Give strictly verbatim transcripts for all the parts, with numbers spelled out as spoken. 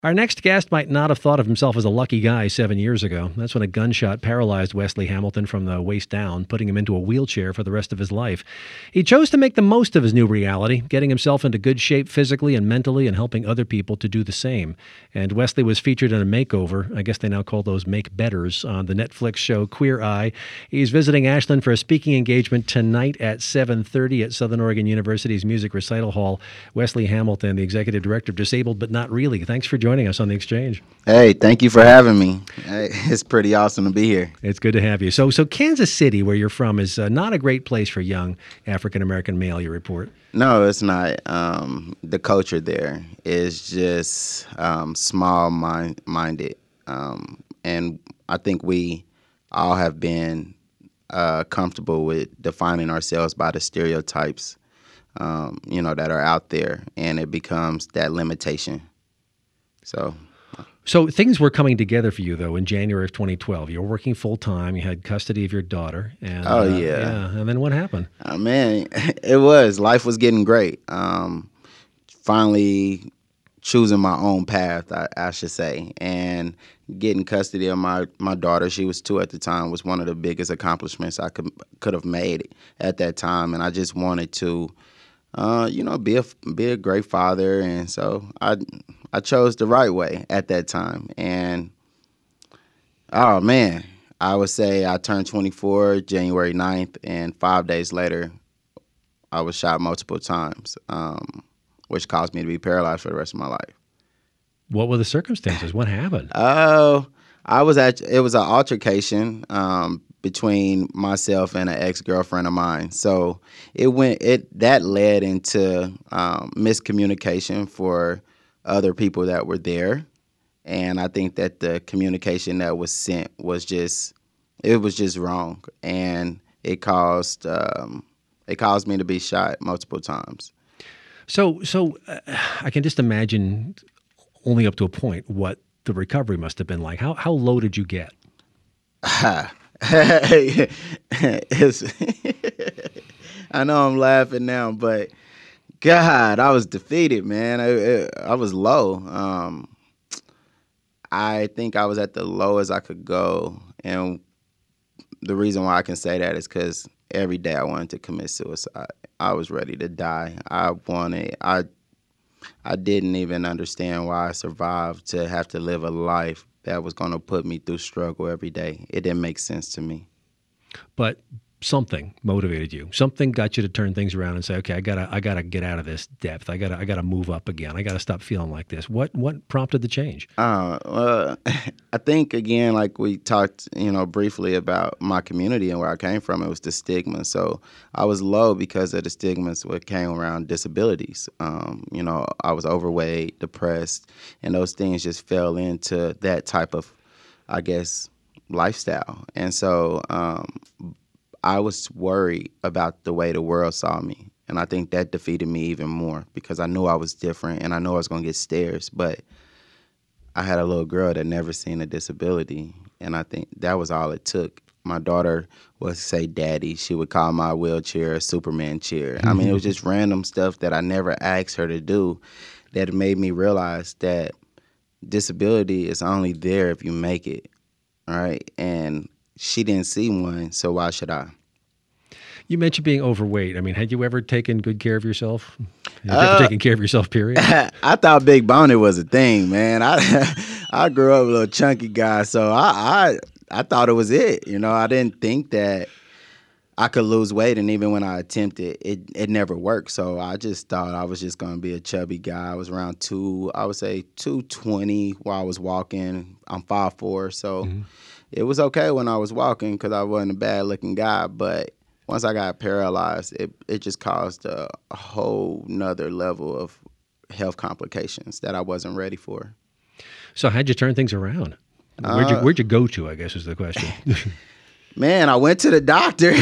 Our next guest might not have thought of himself as a lucky guy seven years ago. That's when a gunshot paralyzed Wesley Hamilton from the waist down, putting him into a wheelchair for the rest of his life. He chose to make the most of his new reality, getting himself into good shape physically and mentally and helping other people to do the same. And Wesley was featured in a makeover, I guess they now call those make-betters, on the Netflix show Queer Eye. He's visiting Ashland for a speaking engagement tonight at seven thirty at Southern Oregon University's Music Recital Hall. Wesley Hamilton, the Executive Director of Disabled But Not Really. Thanks for joining us on The Exchange. Hey, thank you for having me. Hey, it's pretty awesome to be here. It's good to have you. So, so Kansas City, where you're from, is uh, not a great place for young African-American male, you report. No, it's not. Um, the culture there is just um, small-minded. Um, and I think we all have been uh, comfortable with defining ourselves by the stereotypes, um, you know, that are out there. And it becomes that limitation. So, so things were coming together for you, though, in January of twenty twelve. You were working full time. You had custody of your daughter. And, oh, uh, yeah. yeah. And then what happened? Oh, man, it was. Life was getting great. Um, finally choosing my own path, I, I should say, and getting custody of my, my daughter. She was two at the time. Was one of the biggest accomplishments I could could have made at that time. And I just wanted to, uh, you know, be a be a great father. And so I. I chose the right way at that time. And, oh, man, I would say I turned twenty-four January ninth, and five days later, I was shot multiple times, um, which caused me to be paralyzed for the rest of my life. What were the circumstances? What happened? Oh, I was at, it was an altercation um, between myself and an ex-girlfriend of mine. So it went, it that led into um, miscommunication for other people that were there. And I think that the communication that was sent was just, it was just wrong. And it caused, um, it caused me to be shot multiple times. So, so uh, I can just imagine, only up to a point, what the recovery must have been like. How how low did you get? It's, I know I'm laughing now, but God, I was defeated, man. I, I was low. Um, I think I was at the lowest I could go. And the reason why I can say that is because every day I wanted to commit suicide. I was ready to die. I wanted, I, I didn't even understand why I survived to have to live a life that was going to put me through struggle every day. It didn't make sense to me. But something motivated you. Something got you to turn things around and say, "Okay, I gotta, I gotta get out of this depth. I gotta, I gotta move up again. I gotta stop feeling like this." What, what prompted the change? Uh, well, I think again, like we talked, you know, briefly about my community and where I came from. It was the stigma. So I was low because of the stigmas that came around disabilities. Um, you know, I was overweight, depressed, and those things just fell into that type of, I guess, lifestyle. And so, um, I was worried about the way the world saw me. And I think that defeated me even more because I knew I was different and I knew I was going to get stares. But I had a little girl that never seen a disability. And I think that was all it took. My daughter would say, "Daddy." She would call my wheelchair a Superman chair. I mean, it was just random stuff that I never asked her to do that made me realize that disability is only there if you make it. All right. And she didn't see one, so why should I? You mentioned being overweight. I mean, had you ever taken good care of yourself? Had you Uh, ever taken care of yourself, period? I thought big boned was a thing, man. I I grew up a little chunky guy, so I, I I thought it was it. You know, I didn't think that I could lose weight, and even when I attempted, it it never worked. So I just thought I was just going to be a chubby guy. I was around two, I would say two twenty while I was walking. I'm five four, so mm-hmm. It was okay when I was walking because I wasn't a bad-looking guy. But once I got paralyzed, it, it just caused a, a whole nother level of health complications that I wasn't ready for. So how'd you turn things around? Where'd you, where'd you go to, I guess is the question. Man, I went to the doctor.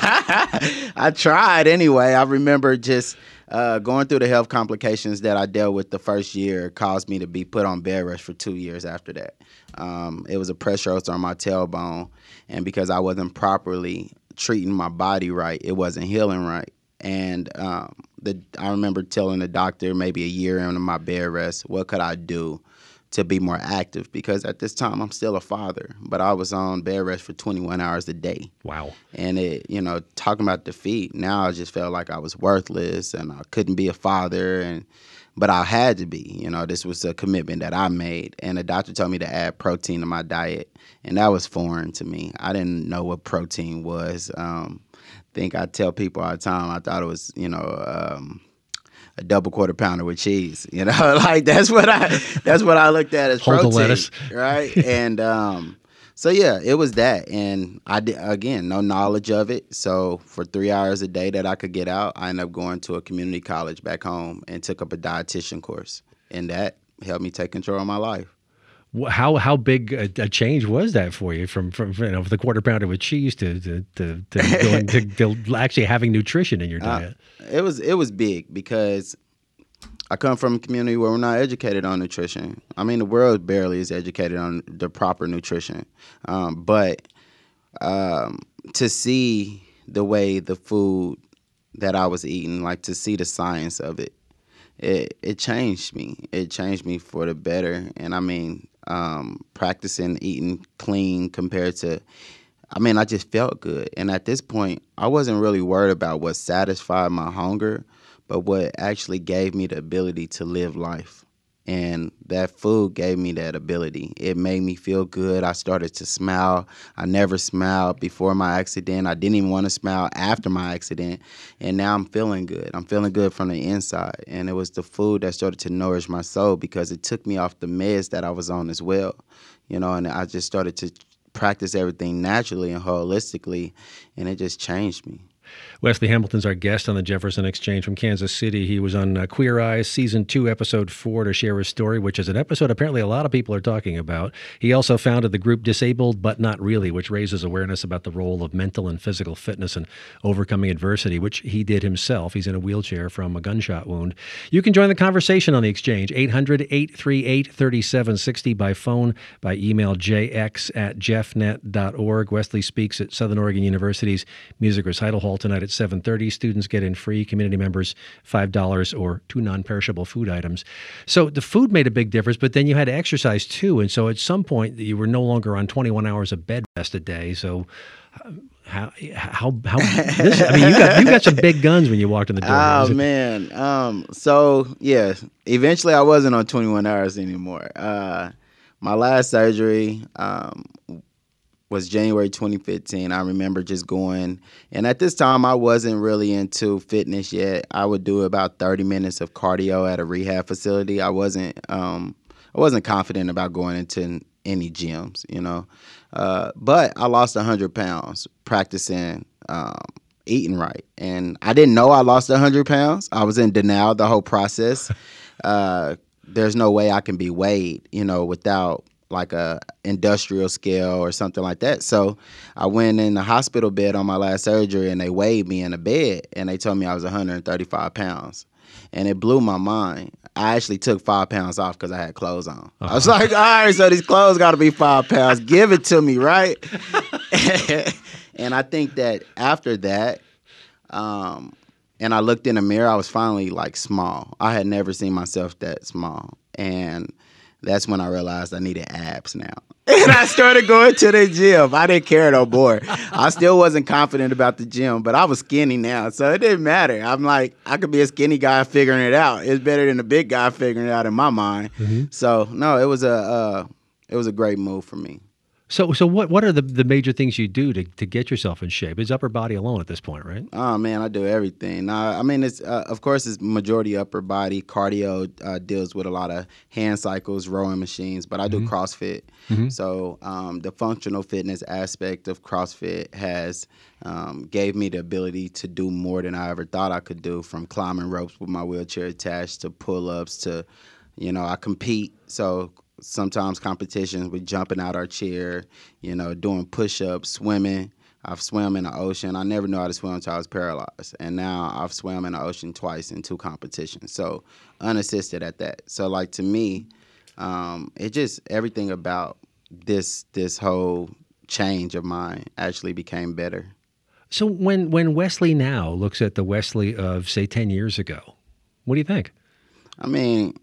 I tried anyway. I remember just uh, going through the health complications that I dealt with the first year caused me to be put on bed rest for two years after that. Um, it was a pressure ulcer on my tailbone, and because I wasn't properly treating my body right, it wasn't healing right. And um, the I remember telling the doctor maybe a year into my bed rest, what could I do to be more active, because at this time I'm still a father, but I was on bed rest for twenty-one hours a day. Wow. And it, you know, talking about defeat, now I just felt like I was worthless and I couldn't be a father, and but I had to be. You know, this was a commitment that I made, and the doctor told me to add protein to my diet, and that was foreign to me. I didn't know what protein was. Um, I think I tell people all the time, I thought it was, you know, um, a double quarter pounder with cheese, you know, like that's what I that's what I looked at as Hold protein, the lettuce. right? And um, so yeah, it was that, and I did, again, no knowledge of it. So for three hours a day that I could get out, I ended up going to a community college back home and took up a dietitian course, and that helped me take control of my life. How how big a, a change was that for you from from you know the quarter pounder with cheese to to to, to going to, to actually having nutrition in your diet? Uh, it was it was big, because I come from a community where we're not educated on nutrition. I mean, the world barely is educated on the proper nutrition, um, but um, to see the way the food that I was eating, like to see the science of it, it it changed me. It changed me for the better. And I mean, um, practicing eating clean compared to, I mean, I just felt good. And at this point, I wasn't really worried about what satisfied my hunger, but what actually gave me the ability to live life. And that food gave me that ability. It made me feel good. I started to smile. I never smiled before my accident. I didn't even want to smile after my accident. And now I'm feeling good. I'm feeling good from the inside. And it was the food that started to nourish my soul, because it took me off the meds that I was on as well. You know, and I just started to practice everything naturally and holistically, and it just changed me. Wesley Hamilton's our guest on the Jefferson Exchange from Kansas City. He was on uh, Queer Eyes Season two, Episode four to share his story, which is an episode apparently a lot of people are talking about. He also founded the group Disabled But Not Really, which raises awareness about the role of mental and physical fitness and overcoming adversity, which he did himself. He's in a wheelchair from a gunshot wound. You can join the conversation on the Exchange, eight hundred, eight three eight, three seven six zero, by phone, by email, j x at jeffnet dot org. Wesley speaks at Southern Oregon University's Music Recital Hall tonight at seven thirty. Students get in free, community members five dollars, or two non-perishable food items. So the food made a big difference, but then you had to exercise too. And so at some point you were no longer on twenty-one hours of bed rest a day. So how, how, how, this, I mean, you got, you got some big guns when you walked in the door. Oh, man. Um, so, yeah, eventually I wasn't on twenty-one hours anymore. Uh, my last surgery, um, was January twenty fifteen. I remember just going, and at this time I wasn't really into fitness yet. I would do about thirty minutes of cardio at a rehab facility. I wasn't, um, I wasn't confident about going into any gyms, you know. Uh, but I lost one hundred pounds practicing um, eating right, and I didn't know I lost one hundred pounds. I was in denial the whole process. Uh, there's no way I can be weighed, you know, without like a industrial scale or something like that. So I went in the hospital bed on my last surgery, and they weighed me in a bed, and they told me I was one hundred thirty-five pounds. And it blew my mind. I actually took five pounds off because I had clothes on. Uh-huh. I was like, all right, so these clothes got to be five pounds. Give it to me, right? And I think that after that, um, and I looked in the mirror, I was finally like small. I had never seen myself that small. And that's when I realized I needed abs now. And I started going to the gym. I didn't care no more. I still wasn't confident about the gym, but I was skinny now, so it didn't matter. I'm like, I could be a skinny guy figuring it out. It's better than a big guy figuring it out in my mind. Mm-hmm. So, no, it was a uh, it was a great move for me. So, so what, what are the, the major things you do to, to get yourself in shape? It's upper body alone at this point, right? Oh, man, I do everything. Uh, I mean, it's uh, of course, it's majority upper body. Cardio uh, deals with a lot of hand cycles, rowing machines, but I do mm-hmm. CrossFit. Mm-hmm. So um, the functional fitness aspect of CrossFit has um, gave me the ability to do more than I ever thought I could do, from climbing ropes with my wheelchair attached to pull-ups to, you know, I compete. So sometimes competitions with jumping out our chair, you know, doing push-ups, swimming. I've swam in the ocean. I never knew how to swim until I was paralyzed. And now I've swam in the ocean twice in two competitions. So unassisted at that. So like to me, um, it just everything about this this whole change of mine actually became better. So when, when Wesley now looks at the Wesley of, say, ten years ago, what do you think? I mean,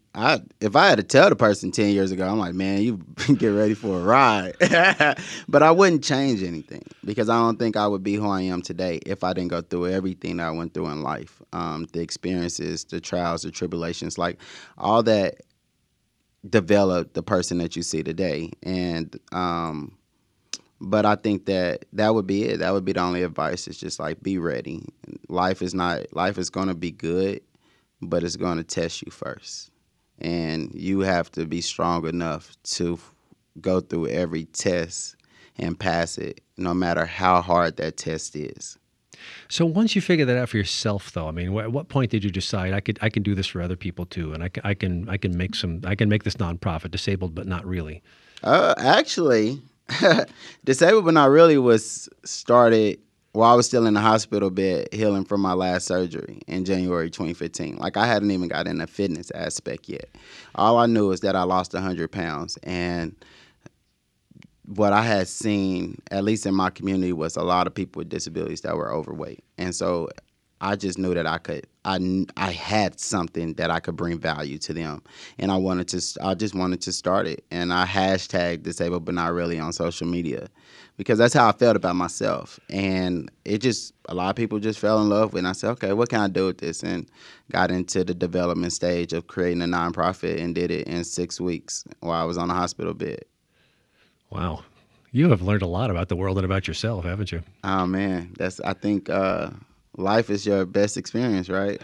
I if I had to tell the person ten years ago, I'm like, man, you get ready for a ride. But I wouldn't change anything because I don't think I would be who I am today if I didn't go through everything that I went through in life. Um, the experiences, the trials, the tribulations, like all that developed the person that you see today. And um, but I think that that would be it. That would be the only advice. It's just like be ready. Life is not life is going to be good, but it's going to test you first. And you have to be strong enough to go through every test and pass it, no matter how hard that test is. So once you figure that out for yourself, though, I mean, wh- at what point did you decide I could I can do this for other people too, and I, c- I can I can make some I can make this nonprofit disabled but not really? Uh, actually, Disabled But Not Really was started while I was still in the hospital bed healing from my last surgery in January twenty fifteen. Like, I hadn't even got in the fitness aspect yet. All I knew is that I lost one hundred pounds, and what I had seen, at least in my community, was a lot of people with disabilities that were overweight. And so I just knew that I could, I, kn- I had something that I could bring value to them. And I wanted to, I just wanted to start it. And I hashtag Disabled But Not Really on social media because that's how I felt about myself. And it just, a lot of people just fell in love with it. And I said, okay, what can I do with this? And got into the development stage of creating a nonprofit and did it in six weeks while I was on a hospital bed. Wow. You have learned a lot about the world and about yourself, haven't you? Oh man, that's I think uh, life is your best experience, right?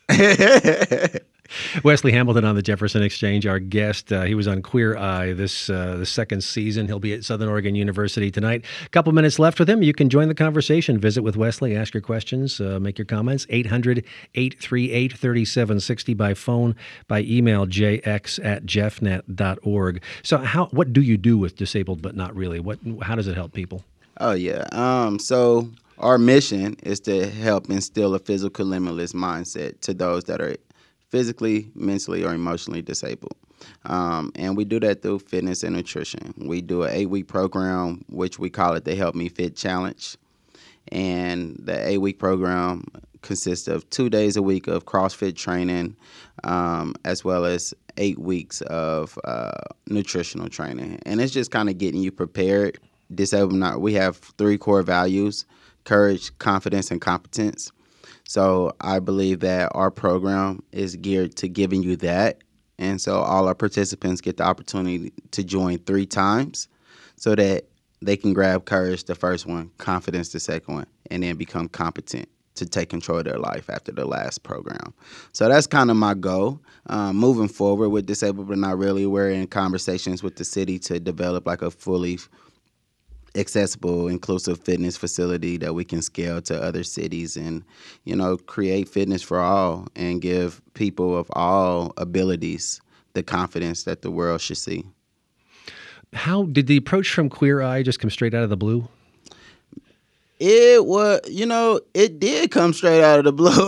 Wesley Hamilton on the Jefferson Exchange, our guest. Uh, he was on Queer Eye this uh, the second season. He'll be at Southern Oregon University tonight. A couple minutes left with him. You can join the conversation. Visit with Wesley. Ask your questions. Uh, make your comments. eight hundred, eight three eight, three seven six zero by phone, by email, j x at jeffnet dot org. So how what do you do with Disabled But Not Really? What How does it help people? Oh yeah. Um. So our mission is to help instill a physical limitless mindset to those that are physically, mentally, or emotionally disabled. Um, and we do that through fitness and nutrition. We do an eight-week program, which we call it the Help Me Fit Challenge. And the eight-week program consists of two days a week of CrossFit training, um, as well as eight weeks of uh, nutritional training. And it's just kind of getting you prepared. Disabled Not, we have three core values: courage, confidence, and competence. So I believe that our program is geared to giving you that. And so all our participants get the opportunity to join three times so that they can grab courage the first one, confidence the second one, and then become competent to take control of their life after the last program. So that's kind of my goal. Um, moving forward with Disabled But Not Really, we're in conversations with the city to develop like a fully accessible, inclusive fitness facility that we can scale to other cities and, you know, create fitness for all and give people of all abilities the confidence that the world should see. How did the approach from Queer Eye just come straight out of the blue? It was, you know, it did come straight out of the blue.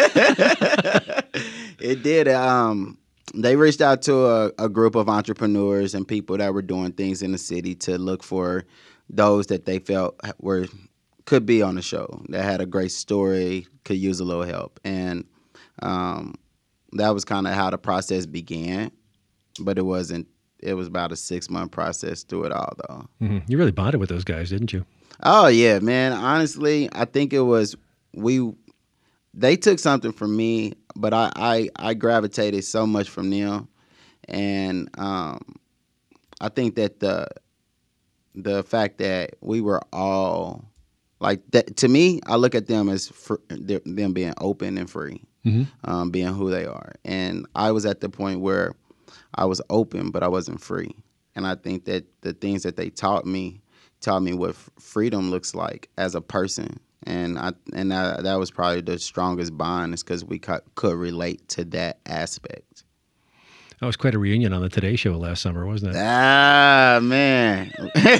It did. Um, they reached out to a, a group of entrepreneurs and people that were doing things in the city to look for those that they felt were could be on the show, that had a great story, could use a little help. And um, that was kind of how the process began. But it wasn't, it was about a six-month process through it all, though. Mm-hmm. You really bonded with those guys, didn't you? Oh, yeah, man. Honestly, I think it was, we, they took something from me, but I, I, I gravitated so much from them. And um, I think that the, the fact that we were all like that, to me, I look at them as fr- them being open and free, mm-hmm. um, being who they are. And I was at the point where I was open, but I wasn't free. And I think that the things that they taught me taught me what f- freedom looks like as a person. And I and that, that was probably the strongest bond, is because we co- could relate to that aspect. That was quite a reunion on the Today Show last summer, wasn't it? Ah, man.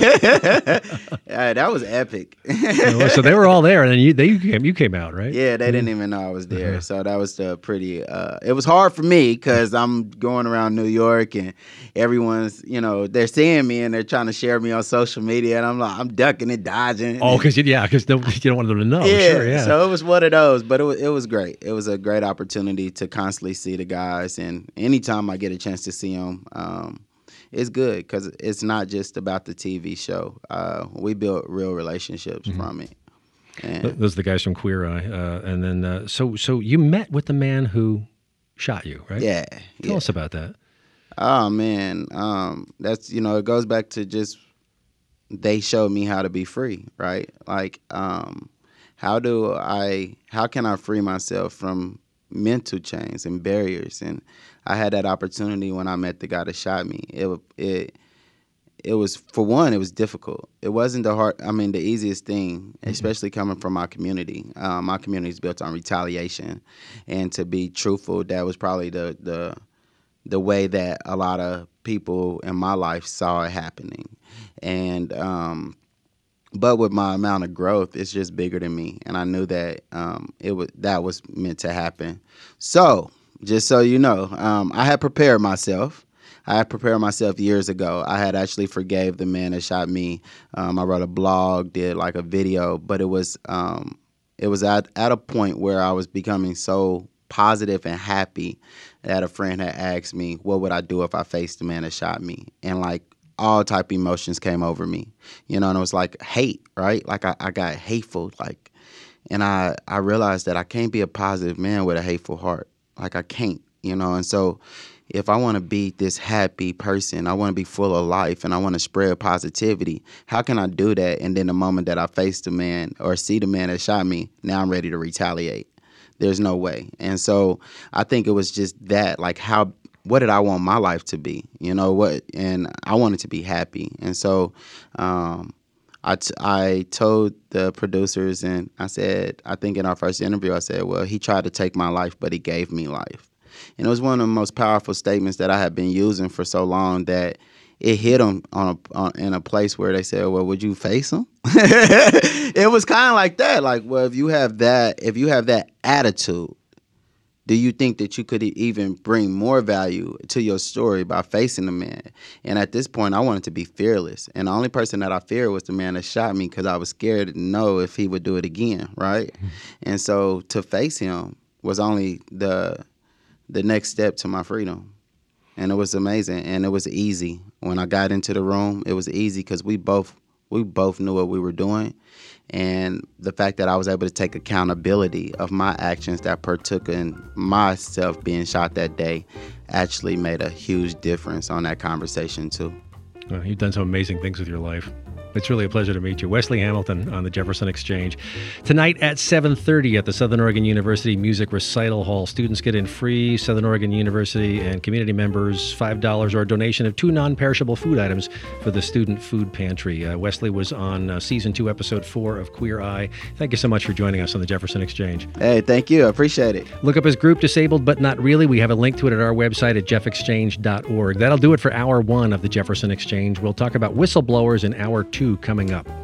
Yeah, that was epic. So they were all there, and then you, they came, you came out, right? Yeah, they didn't even know I was there. Uh-huh. So that was the pretty, uh, it was hard for me because I'm going around New York and everyone's, you know, they're seeing me and they're trying to share me on social media. And I'm like, I'm ducking and dodging. Oh, because, yeah, because you don't want them to know. Yeah, Sure, yeah. So it was one of those, but it was, it was great. It was a great opportunity to constantly see the guys. And anytime I get a chance to see them, um, it's good because it's not just about the T V show. Uh, we built real relationships mm-hmm. from it. And those are the guys from Queer Eye. Uh, and then, uh, so so you met with the man who shot you, right? Yeah. Tell yeah. us about that. Oh, man. Um, that's, you know, it goes back to just they showed me how to be free, right? Like, um, how do I, how can I free myself from mental chains and barriers? And I had that opportunity when I met the guy that shot me. It it it was, for one, it was difficult. It wasn't the hard, I mean, the easiest thing, especially coming from my community. Um, my community is built on retaliation, and to be truthful, that was probably the the the way that a lot of people in my life saw it happening. And um, but with my amount of growth, it's just bigger than me, and I knew that um, it was that was meant to happen. So. Just so you know, um, I had prepared myself. I had prepared myself years ago. I had actually forgave the man that shot me. Um, I wrote a blog, did like a video, but it was um, it was at, at a point where I was becoming so positive and happy that a friend had asked me, what would I do if I faced the man that shot me? And like all type of emotions came over me, you know, and it was like hate, right? Like I, I got hateful, like, and I, I realized that I can't be a positive man with a hateful heart. Like I can't, you know, and so if I want to be this happy person, I want to be full of life and I want to spread positivity, how can I do that? And then the moment that I face the man or see the man that shot me, now I'm ready to retaliate. There's no way. And so I think it was just that, like how, what did I want my life to be? You know what? And I wanted to be happy. And so, um, I, t- I told the producers, and I said, I think in our first interview, I said, well, he tried to take my life, but he gave me life. And it was one of the most powerful statements that I had been using for so long that it hit them on a, on, in a place where they said, well, would you face him? It was kind of like that. Like, well, if you have that, if you have that attitude, do you think that you could even bring more value to your story by facing the man? And at this point, I wanted to be fearless. And the only person that I feared was the man that shot me because I was scared to know if he would do it again, right? Mm-hmm. And so to face him was only the the next step to my freedom. And it was amazing. And it was easy. When I got into the room, it was easy because we both we both knew what we were doing. And the fact that I was able to take accountability of my actions that partook in myself being shot that day actually made a huge difference on that conversation, too. Well, you've done some amazing things with your life. It's really a pleasure to meet you. Wesley Hamilton on the Jefferson Exchange. Tonight at seven thirty at the Southern Oregon University Music Recital Hall. Students get in free. Southern Oregon University and community members, five dollars or a donation of two non-perishable food items for the Student Food Pantry. Uh, Wesley was on uh, Season two, Episode four of Queer Eye. Thank you so much for joining us on the Jefferson Exchange. Hey, thank you. I appreciate it. Look up his group, Disabled But Not Really. We have a link to it at our website at jeff exchange dot org. That'll do it for Hour one of the Jefferson Exchange. We'll talk about whistleblowers in Hour two coming up.